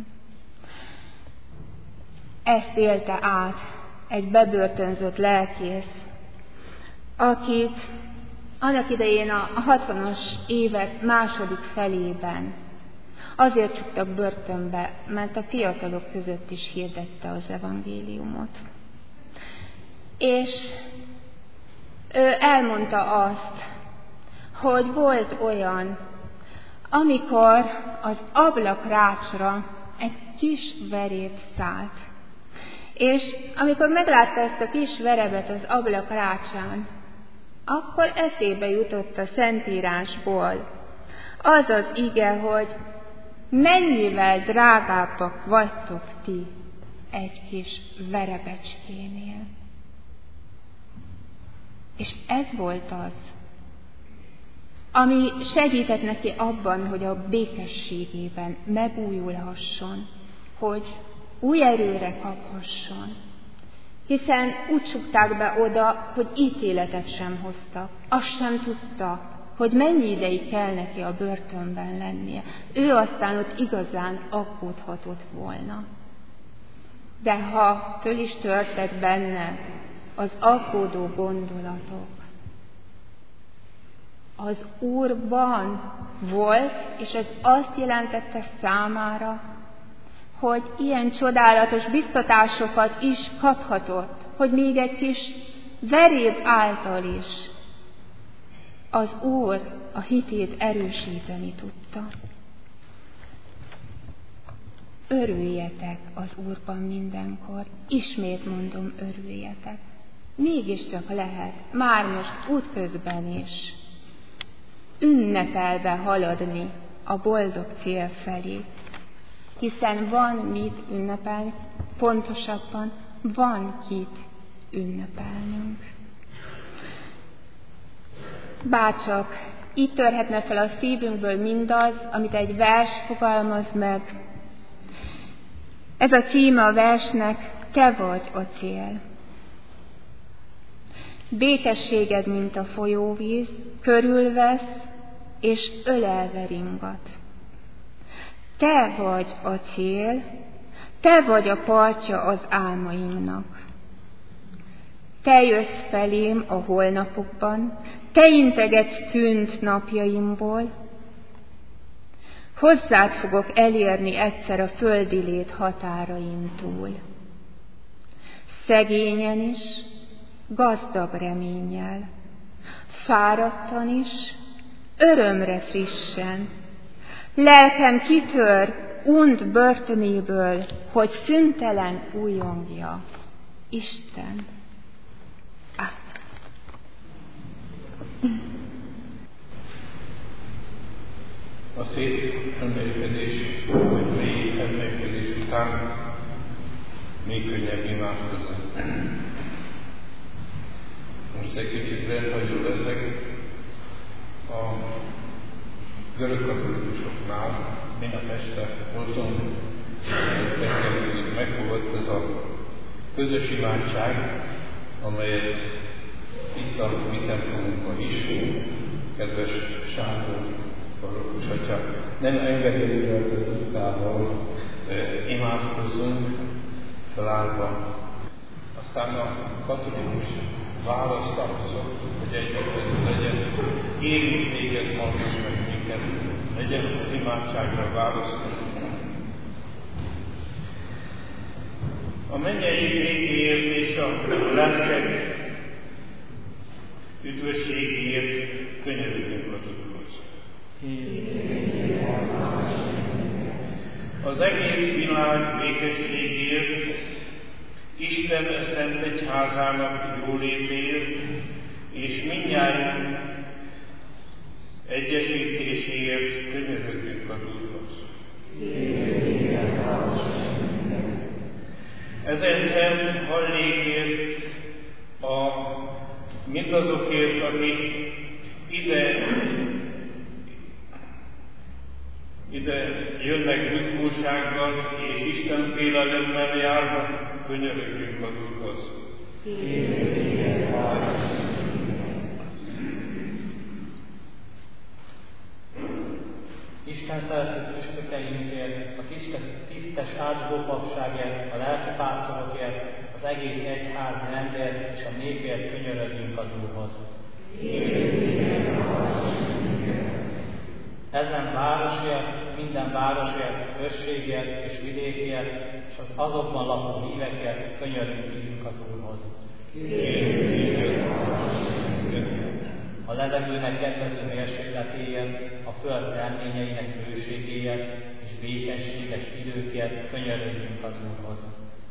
Ezt élte át egy bebörtönzött lelkész, akit annak idején a 60-as évek második felében azért csuktak börtönbe, mert a fiatalok között is hirdette az evangéliumot. És ő elmondta azt, hogy volt olyan, amikor az ablakrácsra egy kis veréb szállt. És amikor meglátta ezt a kis verebet az ablakrácsán, akkor eszébe jutott a Szentírásból az az ige, hogy mennyivel drágábbak vagytok ti egy kis verebecskénél. És ez volt az, ami segített neki abban, hogy a békességében megújulhasson, hogy új erőre kaphasson. Hiszen úgy csukták be oda, hogy ítéletet sem hoztak. Azt sem tudta, hogy mennyi ideig kell neki a börtönben lennie. Ő aztán ott igazán aggódhatott volna. De ha föl is törtek benne az aggódó gondolatok, az Úrban volt, és ez azt jelentette számára, hogy ilyen csodálatos biztatásokat is kaphatott, hogy még egy kis veréb által is az Úr a hitét erősíteni tudta. Örüljetek az Úrban mindenkor, ismét mondom, örüljetek. Mégiscsak lehet, már most útközben is ünnepelve haladni a boldog cél felé. Hiszen van mit ünnepelni, pontosabban van kit ünnepelnünk. Bárcsak így törhetne fel a szívünkből mindaz, amit egy vers fogalmaz meg. Ez a címe a versnek, te vagy a cél. Békességed, mint a folyóvíz, körülvesz és ölelve ringat. Te vagy a cél, te vagy a partja az álmaimnak. Te jössz felém a holnapokban, te integetsz tűnt napjaimból. Hozzád fogok elérni egyszer a földi lét határain túl. Szegényen is, gazdag reménnyel, fáradtan is, örömre frissen. Lelkem kitör und börtönéből, hogy szüntelen újongja Isten. A szép emelkedés, vagy mély emelkedés után még könnyebb imádkozni. Most egy kicsit rendhagyó leszek. A görög katolikusoknál minap este voltam, megfogott ez a közös imádság, amelyet itt a mi templomunkban is, kedves Sándor parokus atya, nem engedélyezett tudtával imádkozzunk felállva. Aztán a katolikus választatott, hogy egyetlen legyen, érjük téged, hallgass meg minket, legyen az imádságra választott. A mennyei békéért és a lelkek üdvösségért könyörüljünk az Úrhoz. Az egész világ békességért, Isten szent egyházának jólétért és mindnyájunk egyesítéséért könyörögjünk az Úrhoz. Ezen szent hallékért, mindazokért, akik ide jönnek meg buzgósággal és Isten félelemmel járva, könyörögjünk az Úrhoz. Isten szerető püspökeinkért, a tisztes áldozópapságért, a lelkipásztorokért, az egész egyház rendért és a népért könyörögjünk az Úrhoz. Ezen városért, minden városért, községért és vidékért, és az azokban lakó hívekért könyörögjünk az Úrhoz. A levegőnek kedvező mérsékletéért, a föld terményeinek bőségéért és békességes időkért könyörögjünk az Úrhoz.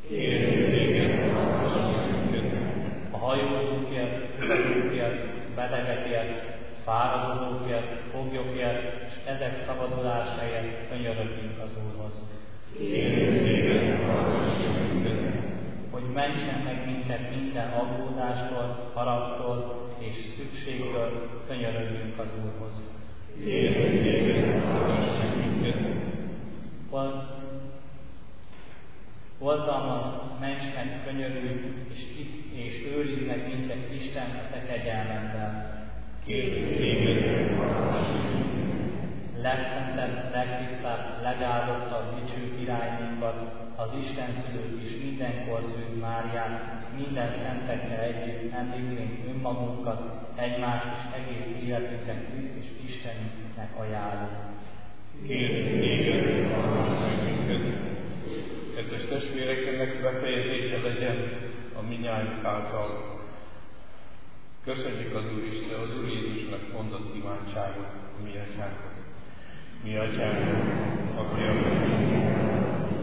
A hajózókért, utazókért, betegekért, fáradozókért, foglyokért és ezek szabadulásáért könyörögjünk az Úrhoz. Hogy mentsen meg minket minden aggódástól, haragtól és szükségtől, könyörögjünk az Úrhoz. Oltalmaz, ments meg, könyörülj, és őrizd meg minket Isten a te kegyelmeddel. Legszentebb, legtisztább, legáldottabb, dicső királynunkat, az Isten szülőt és mindenkor szűz Máriát, minden szentekkel együtt emlékszünk önmagunkat, egymást és egész életünket Krisztus Istenünknek ajánljuk. Kedves testvérek, ennek befejezése legyen a minnyájunk által. Köszönjük az Úristen, az Úr Jézusnak mondott imádságot, a mi atyánkot. Mi atyánk, aki a mennyben,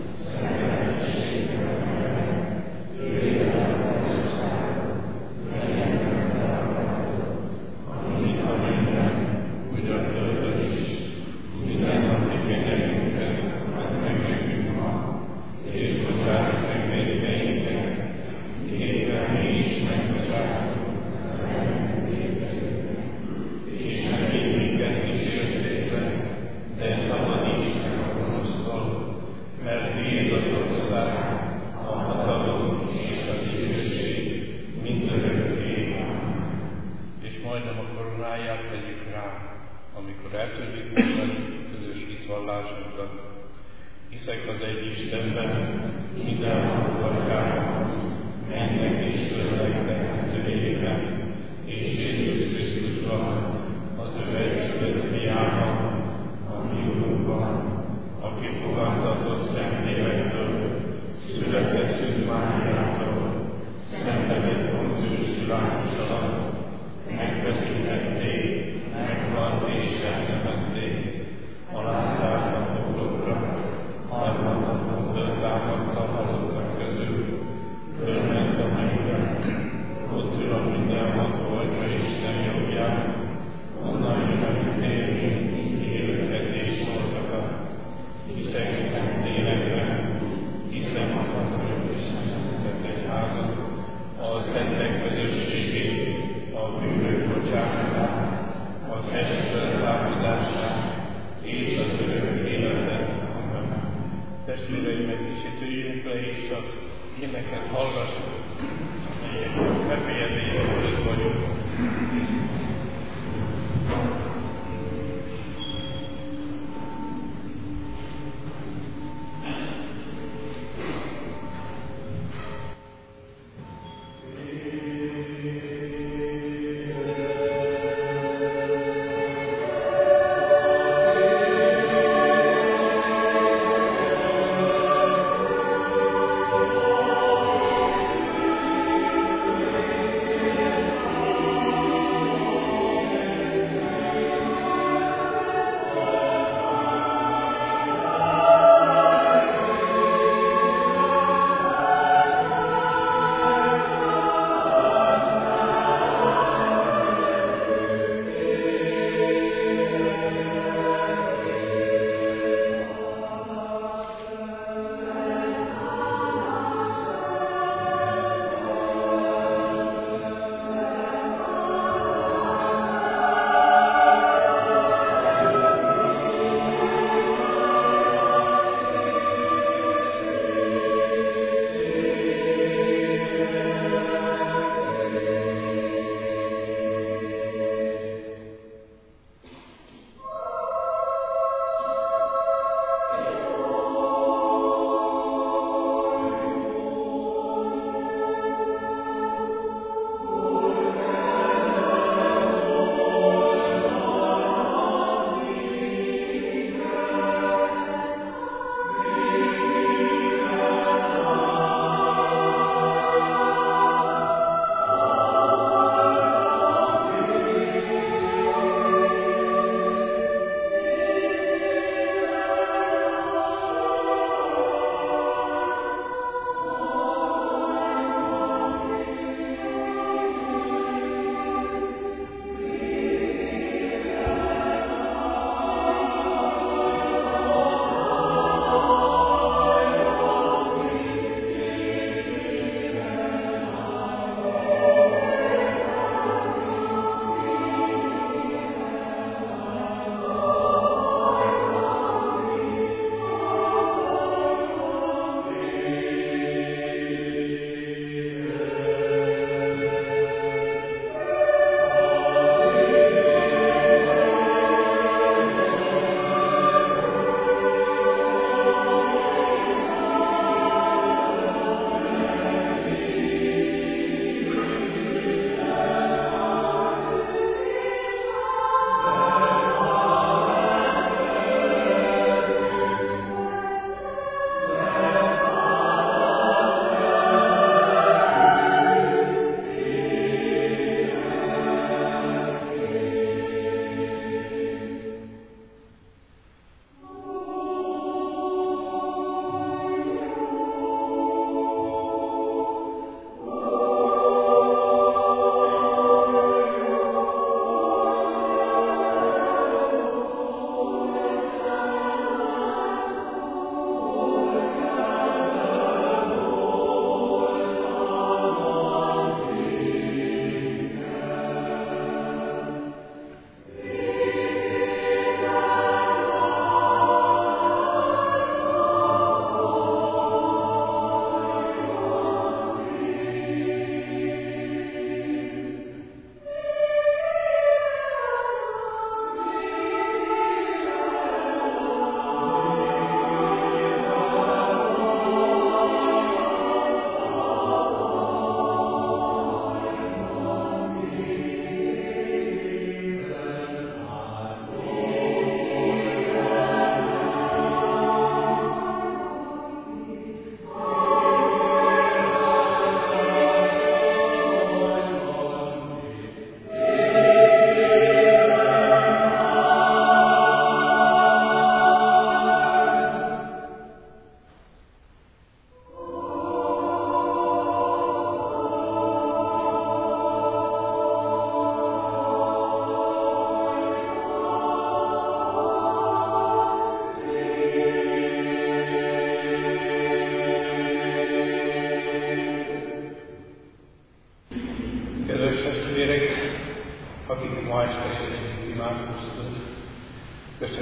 hiszek az egy Istenben, mindenhol atyában, mennek és földnek teremtőjében, és Jézus Krisztusban, az ő egyszülött fiában, a mi Urunkban, aki fogantatott Szentlélektől, született Szűz Máriától, szenvedett Poncius Pilátus alatt, megfeszítették, meghalt és eltemették, alászállt a poklokra, harmadnapon föltámadt a halottak közül, fölment a mennybe, ott ül a mindenható Atya Isten jobbján, onnan jön elítélni élőket és holtakat. Hiszek Szentlélekben, hiszem a katolikus nemzetet egyházat, a szentek közösségét, a bűnök bocsánatát, a test feltámadását és az örök életet. Testvéreim, egy kicsit üljünk le, és az éneket hallgassuk, amelyek befejezés előtt vagyunk.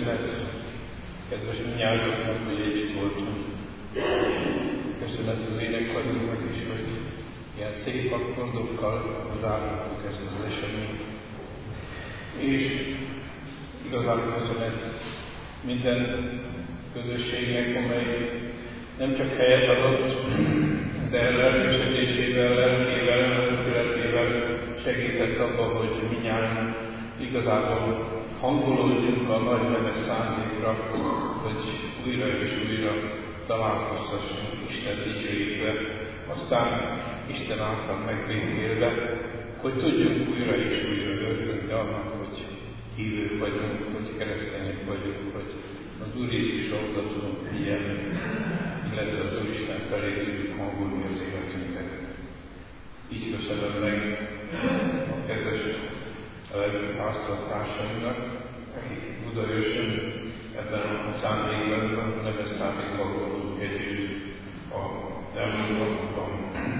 köszönet, kedves mindnyájuknak, hogy együtt voltunk. Köszönet az énekkarunknak is, hogy ilyen szép akkordokkal zárultuk ezt az eseményt. És igazán köszönet minden közösségnek, amely nem csak helyet adott, de lelkesedésével, lelkével, lelkületével segített abba, hogy mindjárt igazából hangolódjunk a nagy neves szándékra, hogy újra és újra találkozhassunk Isten dicsőítve, aztán Isten által megbékélve, hogy tudjunk újra és újra örülni annak, hogy hívők vagyunk, hogy keresztények vagyunk, hogy az Úr Jézusra oda tudunk figyelni, illetve az Úristen felé tudjuk hangolni az életünket. Így köszönöm meg a kedves pásztortársaimnak, akik Budaörsön ebben a szándékban, a neves szándékban voltunk együtt a elmúlt napokban.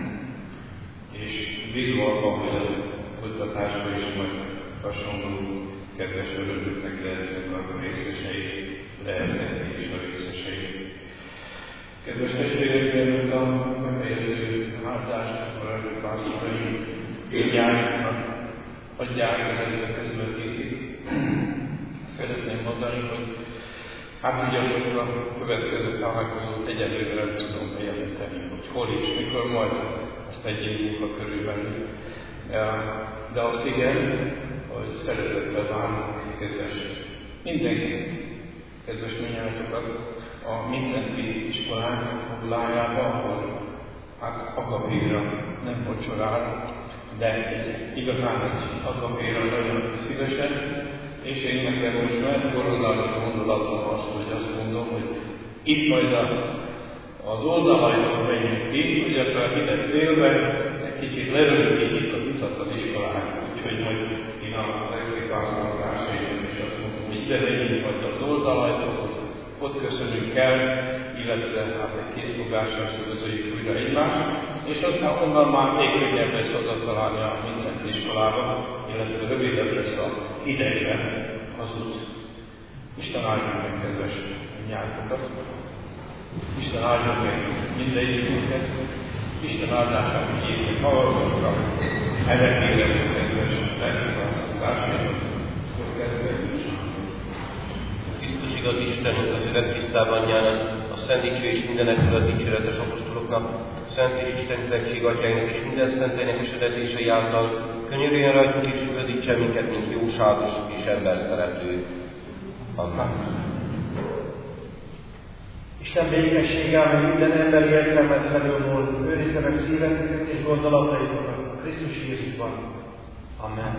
És bízva abban, hogy a kutatásban is majd hasonló kedves örömöknek lehetünk a részesei, lehetnek és a részesei. Kedves testvérek, mielőtt a befejező áldást akkor előpásztoraim mindnyájunknak adják a közvetítik. Szeretném mondani, hogy hát ugye most a következő találkozót egyelőre nem tudom bejelenteni, hogy hol és mikor, majd azt egy év múlva körülbelül. De azt igen, hogy szeretettel várunk kedves mindenkit, kedves mindnyájatokat a Mincenti iskolánk fabulájába, ahol hát agapéra nem vacsorál, de igazán egy agapéra nagyon szívesen, és én nekem most megkoronálni gondolatom azt, hogy azt mondom, hogy itt majd az oldalajtól megyünk ki, hogy ebben a hideg délben egy kicsit lerövidítsük az utat az iskolán, úgyhogy majd én a legjobb pásztortársaimnak is azt mondom, hogy ide megyünk majd az oldalajtóhoz, ott köszönünk el, illetve hát egy készfogással üdvözöljük újra egymást, és aztán onnan már még könnyebb lesz oda találni a Mincenti iskolába, illetve rövidebb lesz a idejében az út. Isten áldjon meg kedves nyájtokat, Isten áldjon meg mindegyikünket, Isten áldását kérjük magunkra, elekélek kedves lelkipásztortársaimnak, Krisztus igaz Istenünk, az Öreg Krisztában anyjának, a Szent Dicső és mindenek fölött dicséretes apostoloknak, a Szent és Isten Üdvösség Atyáinak és minden szentének esedezései által könyörüljön rajtunk és üdvözítsen minket, mint jóságos és emberszereplő. Amen. Isten békessége, ami minden emberi értelmet felülmúl, őrizze meg szíveteket és gondolataitokat Krisztus Jézusban. Amen.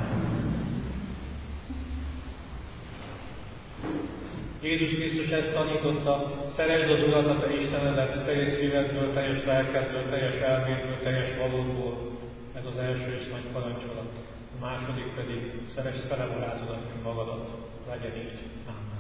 Jézus Krisztus ezt tanította, szeresd az Urat, a te Istenedet, teljes szívedből, teljes lelkedből, teljes elmédből, teljes valódból. Ez az első és nagy parancsolat. A második pedig, szeresd fele barátodat, mint magadat. Legyen így. Amen.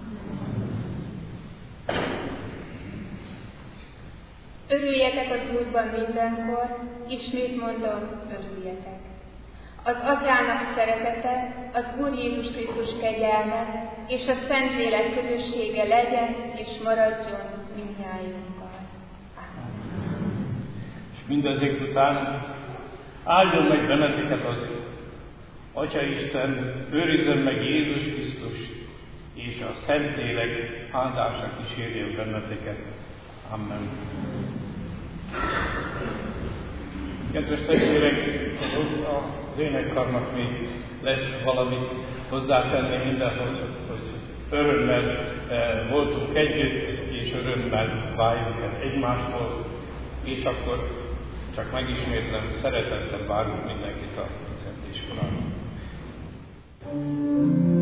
Örüljetek az Úrban mindenkor, ismét mondom, örüljetek. Az Atyának szeretete, az Úr Jézus Krisztus kegyelme és a Szentlélek közössége legyen és maradjon mindnyájunkkal. Amen. És mindezek után áldjon meg benneteket az Atya Isten, őrizzen meg Jézus Krisztus, és a Szentlélek áldása kísérjen benneteket. Amen. Kedves testvérek, az énekkarnak még lesz valamit hozzátenni mindenhoz, hogy örömmel voltunk együtt, és örömmel váljuk el egymástól, és akkor csak megismétlem, szeretettel várunk mindenkit a Mincenti iskolába.